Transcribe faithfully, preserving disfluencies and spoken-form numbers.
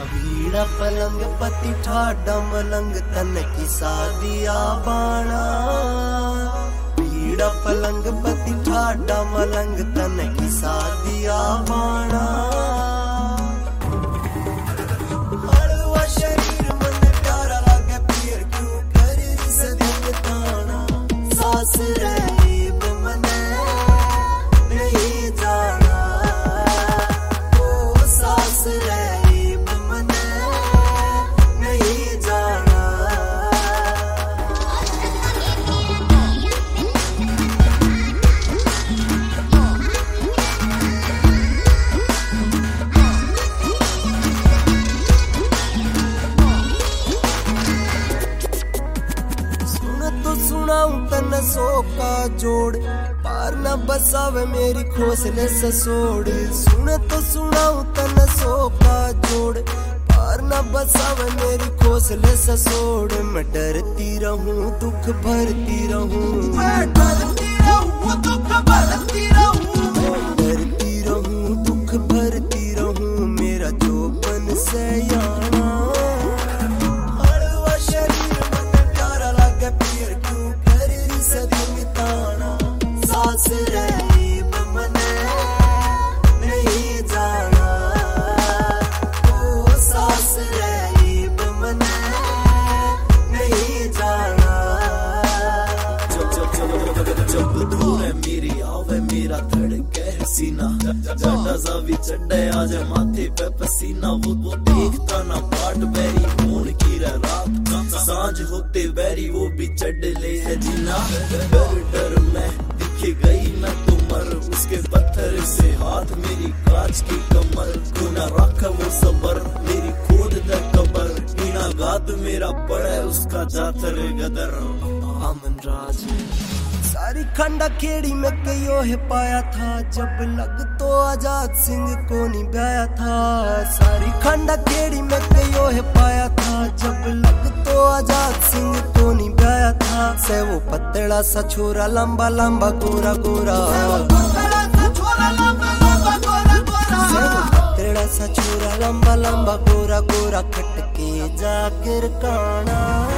बीड़ा पलंग पति ठाडा मलंग तन की सादिया बाणा। बीड़ा पलंग पति ठाडा मलंग तन की सादिया बाणा। हड़वा शरीर मन प्यारा लागे पीर क्यों कर सदिन ताना। सास रहीब मने नहीं जाना। ओ सास रहीब मने नहीं जाना। सुनाऊं तन सो का जोड़ पार न बसावे मेरी खोसले ससोड़। सुन तो सुनाऊं तन सो का जोड़ पार न बसावे मेरी खोसले ससोड़। मैं डरती रहूं दुख भरती रहूं। मैं डरती रहूं दुख भरती रहूं। डरती रहूं दुख भरती रहूं। मेरा जोबन से याना। हड़वा शरीर मन प्यारा लागे पीर क्यों कर सदिन ताना। सास रहीब मने नहीं जाना। ओ सास रहीब मने नहीं जाना। जब जब जब जब दूर है मेरी आवे मेरा धड़के सीना। जाटा सा भी चढ़े आज माथे पे पसीना। वो वो देखता ना बाट बैरी मोड़ की रात। सांझ होते बैरी वो भी चढ़ ले है जीना। डर डर मैं दिखे गई मैं तो मर। उसके पत्थर से हाथ मेरी कांच की कमर। गुना रखा वो सबर मेरी खोद दे कबर। इना गात मेरा पड़े उसका जातर गदर। अमन राज सारी खंडा खेड़ी में कयो है पाया था। जब लग तो आजाद सिंह को नहीं ब्याया था। सारी खंडा खेड़ी में कयो है पाया था। जब लग तो आजाद सिंह को नहीं ब्याया था। से वो पतला सा छोरा लंबा लंबा गोरा गोरा। से वो पतला सा छोरा लंबा लंबा गोरा गोरा। से वो पतला सा छोरा लंबा लंबा गोरा गोरा। कट के जाकर काना।